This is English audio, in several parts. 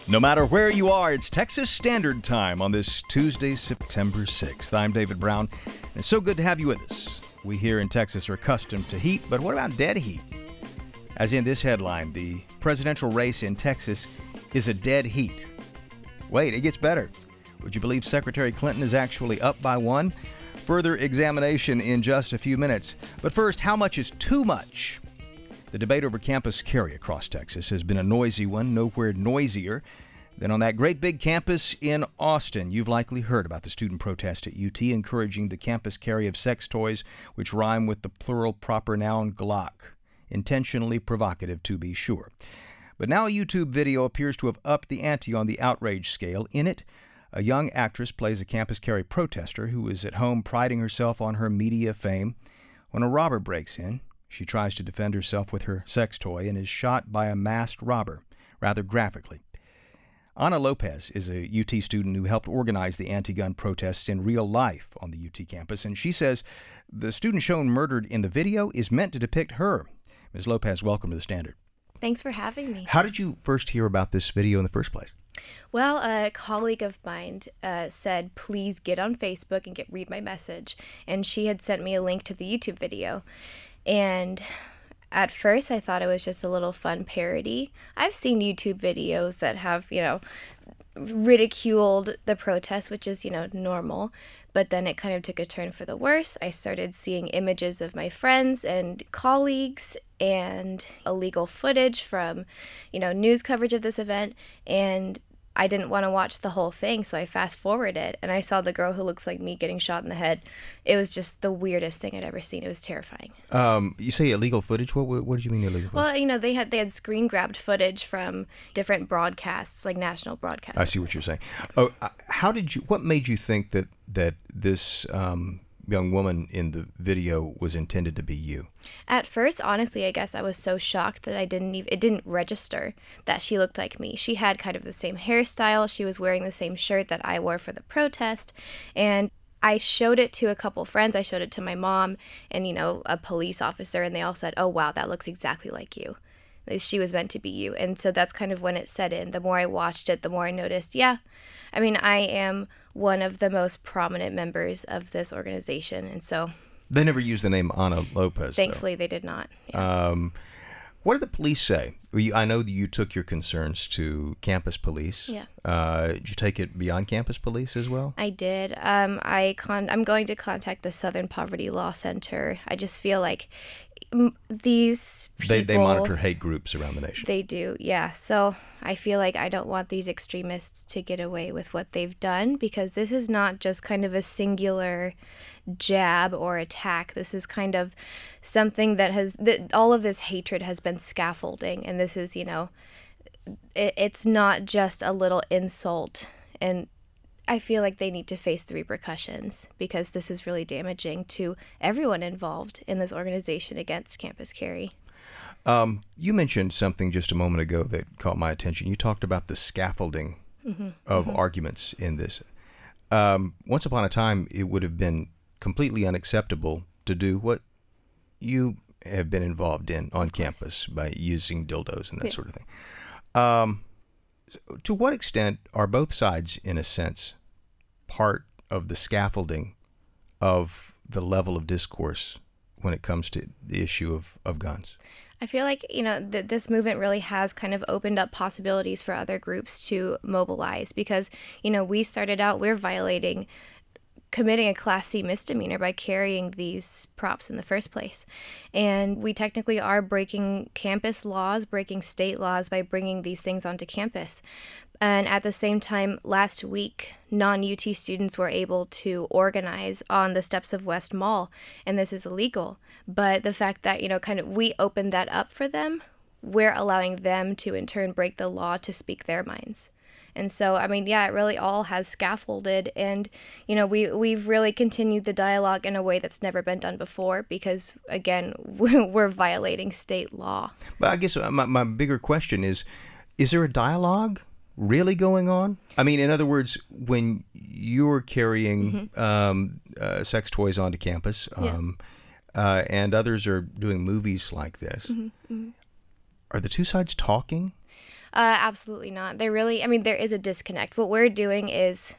No matter where you are, it's Texas Standard Time on this Tuesday, September 6th. I'm David Brown, and it's so good to have you with us. We here in Texas are accustomed to heat, but what about dead heat? As in this headline, the presidential race in Texas is a dead heat. Wait, it gets better. Would you believe Secretary Clinton is actually up by one? Further examination in just a few minutes. But first, how much is too much? The debate over campus carry across Texas has been a noisy one, nowhere noisier than on that great big campus in Austin. You've likely heard about the student protest at UT encouraging the campus carry of sex toys which rhyme with the plural proper noun Glock. Intentionally provocative, to be sure. But now a YouTube video appears to have upped the ante on the outrage scale. In it, a young actress plays a campus carry protester who is at home priding herself on her media fame. When a robber breaks in, she tries to defend herself with her sex toy and is shot by a masked robber, rather graphically. Ana Lopez is a UT student who helped organize the anti-gun protests in real life on the UT campus, and she says the student shown murdered in the video is meant to depict her. Ms. Lopez, welcome to the Standard. Thanks for having me. How did you first hear about this video in the first place? Well, a colleague of mine said, please get on Facebook and read my message. And she had sent me a link to the YouTube video. And at first, I thought it was just a little fun parody. I've seen YouTube videos that have, ridiculed the protest, which is, normal. But then it kind of took a turn for the worse. I started seeing images of my friends and colleagues and illegal footage from, news coverage of this event. And I didn't want to watch the whole thing, so I fast-forwarded, and I saw the girl who looks like me getting shot in the head. It was just the weirdest thing I'd ever seen. It was terrifying. You say illegal footage? What did you mean illegal footage? Well, they had screen-grabbed footage from different broadcasts, like national broadcasts. I see what you're saying. Oh, what made you think that this young woman in the video was intended to be you? At first, honestly, I guess I was so shocked that it didn't register that she looked like me. She had kind of the same hairstyle. She was wearing the same shirt that I wore for the protest. And I showed it to a couple friends. I showed it to my mom and, a police officer, and they all said, oh, wow, that looks exactly like you. She was meant to be you. And so that's kind of when it set in. The more I watched it, the more I noticed, I am one of the most prominent members of this organization. And so they never used the name Ana Lopez. Thankfully, they did not. Yeah. What did the police say? I know that you took your concerns to campus police. Yeah. Did you take it beyond campus police as well? I did. I'm going to contact the Southern Poverty Law Center. I just feel like these people... They monitor hate groups around the nation. They do, yeah. So I feel like I don't want these extremists to get away with what they've done, because this is not just kind of a singular jab or attack. This is kind of something that all of this hatred has been scaffolding, and this is, it's not just a little insult. And I feel like they need to face the repercussions, because this is really damaging to everyone involved in this organization against campus carry. You mentioned something just a moment ago that caught my attention. You talked about the scaffolding of arguments in this. Once upon a time, it would have been completely unacceptable to do what you have been involved in on campus by using dildos and that sort of thing. To what extent are both sides, in a sense, part of the scaffolding of the level of discourse when it comes to the issue of guns? I feel like, this movement really has kind of opened up possibilities for other groups to mobilize, because, we started out, we're committing a Class C misdemeanor by carrying these props in the first place. And we technically are breaking campus laws, breaking state laws by bringing these things onto campus. And at the same time, last week, non-UT students were able to organize on the steps of West Mall, and this is illegal. But the fact that, we opened that up for them, we're allowing them to in turn break the law to speak their minds. And so, it really all has scaffolded, and, we've really continued the dialogue in a way that's never been done before, because, again, we're violating state law. But I guess my bigger question is there a dialogue really going on? In other words, when you're carrying sex toys onto campus, and others are doing movies like this, are the two sides talking? Absolutely not. There is a disconnect. What we're doing is,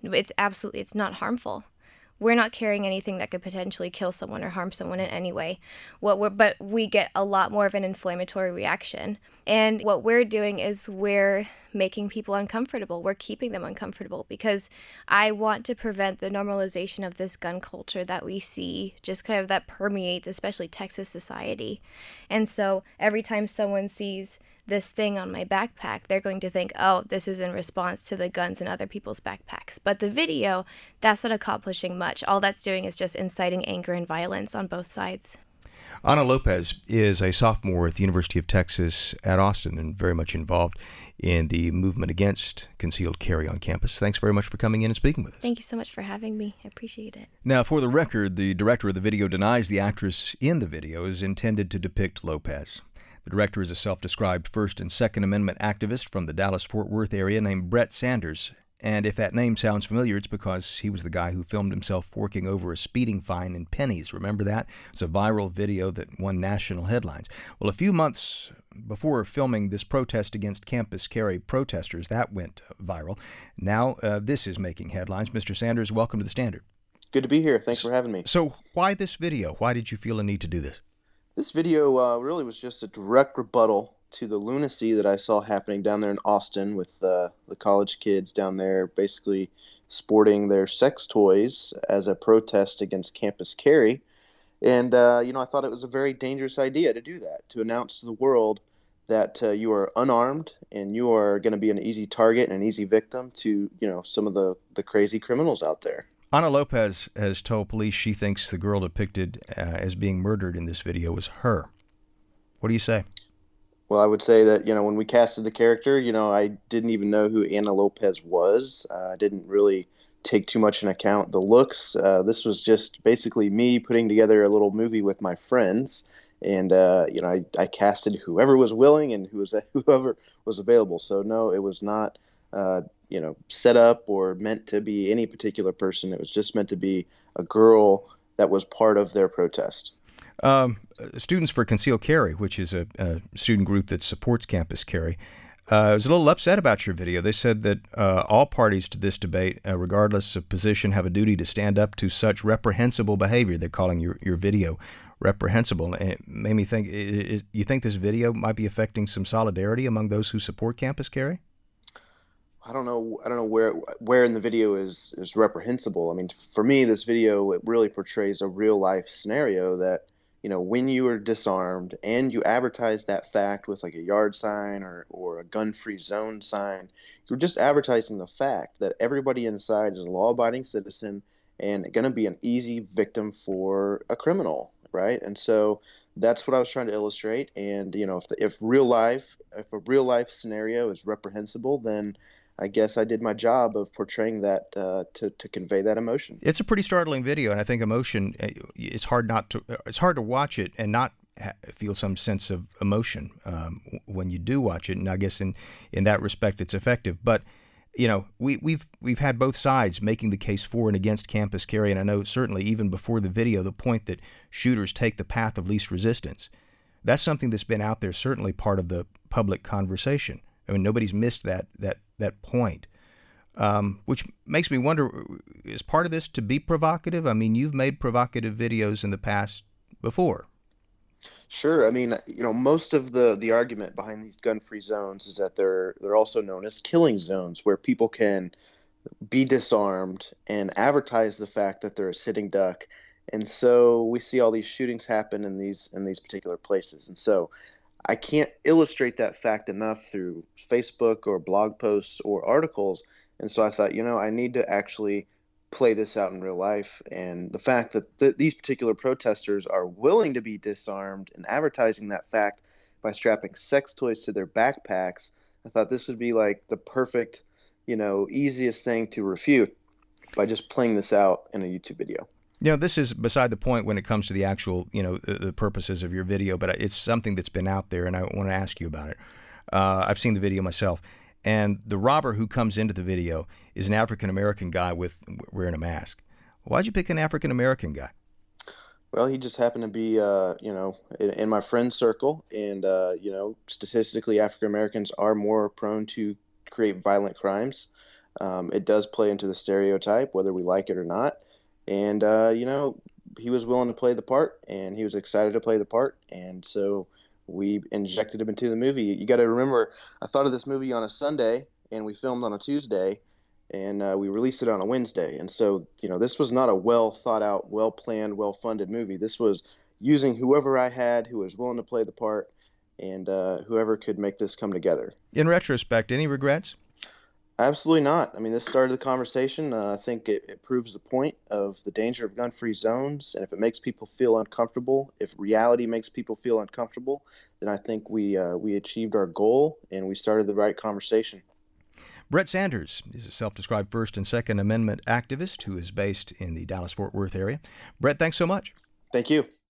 it's not harmful. We're not carrying anything that could potentially kill someone or harm someone in any way. But we get a lot more of an inflammatory reaction. And what we're doing is we're making people uncomfortable. We're keeping them uncomfortable because I want to prevent the normalization of this gun culture that we see, just kind of that permeates, especially Texas society. And so every time someone sees this thing on my backpack, they're going to think, oh, this is in response to the guns in other people's backpacks. But the video, that's not accomplishing much. All that's doing is just inciting anger and violence on both sides. Ana Lopez is a sophomore at the University of Texas at Austin and very much involved in the movement against concealed carry on campus. Thanks very much for coming in and speaking with us. Thank you so much for having me. I appreciate it. Now, for the record, the director of the video denies the actress in the video is intended to depict Lopez. The director is a self-described First and Second Amendment activist from the Dallas-Fort Worth area named Brett Sanders. And if that name sounds familiar, it's because he was the guy who filmed himself forking over a speeding fine in pennies. Remember that? It's a viral video that won national headlines. Well, a few months before filming this protest against campus carry protesters, that went viral. Now this is making headlines. Mr. Sanders, welcome to the Standard. Good to be here. Thanks for having me. So why this video? Why did you feel a need to do this? This video really was just a direct rebuttal to the lunacy that I saw happening down there in Austin with the college kids down there basically sporting their sex toys as a protest against campus carry. And, I thought it was a very dangerous idea to do that, to announce to the world that you are unarmed and you are going to be an easy target and an easy victim to, some of the crazy criminals out there. Ana Lopez has told police she thinks the girl depicted as being murdered in this video was her. What do you say? Well, I would say that, when we casted the character, I didn't even know who Ana Lopez was. I didn't really take too much into account the looks. This was just basically me putting together a little movie with my friends. And, I casted whoever was willing and whoever was available. So, no, it was not set up or meant to be any particular person. It was just meant to be a girl that was part of their protest. Students for Concealed Carry, which is a student group that supports campus carry, was a little upset about your video. They said that all parties to this debate, regardless of position, have a duty to stand up to such reprehensible behavior. They're calling your video reprehensible. And it made me think, you think this video might be affecting some solidarity among those who support campus carry? I don't know where in the video is reprehensible. I mean, for me, this video, it really portrays a real life scenario that, when you are disarmed and you advertise that fact with like a yard sign or a gun-free zone sign, you're just advertising the fact that everybody inside is a law-abiding citizen and going to be an easy victim for a criminal, right? And so that's what I was trying to illustrate. And, if a real life scenario is reprehensible, then I guess I did my job of portraying that to convey that emotion. It's a pretty startling video, and I think emotion. It's hard to watch it and not feel some sense of emotion when you do watch it. And I guess in that respect, it's effective. But we've had both sides making the case for and against campus carry, and I know certainly even before the video, the point that shooters take the path of least resistance. That's something that's been out there, certainly part of the public conversation. I mean, nobody's missed that point, which makes me wonder, is part of this to be provocative? I mean, you've made provocative videos in the past before. Sure. I mean, most of the argument behind these gun-free zones is that they're also known as killing zones, where people can be disarmed and advertise the fact that they're a sitting duck. And so we see all these shootings happen in these particular places. And so I can't illustrate that fact enough through Facebook or blog posts or articles. And so I thought, I need to actually play this out in real life. And the fact that these particular protesters are willing to be disarmed and advertising that fact by strapping sex toys to their backpacks, I thought this would be like the perfect, easiest thing to refute by just playing this out in a YouTube video. This is beside the point when it comes to the actual, the purposes of your video, but it's something that's been out there, and I want to ask you about it. I've seen the video myself, and the robber who comes into the video is an African-American guy wearing a mask. Why'd you pick an African-American guy? Well, he just happened to be, in my friend circle, and statistically, African Americans are more prone to create violent crimes. It does play into the stereotype, whether we like it or not. And he was willing to play the part, and he was excited to play the part, and so we injected him into the movie. You got to remember, I thought of this movie on a Sunday, and we filmed on a Tuesday, and we released it on a Wednesday. And so, this was not a well thought out, well planned, well funded movie. This was using whoever I had who was willing to play the part, and whoever could make this come together. In retrospect, any regrets? Absolutely not. I mean, this started the conversation. I think it proves the point of the danger of gun-free zones. And if it makes people feel uncomfortable, if reality makes people feel uncomfortable, then I think we achieved our goal and we started the right conversation. Brett Sanders is a self-described First and Second Amendment activist who is based in the Dallas-Fort Worth area. Brett, thanks so much. Thank you.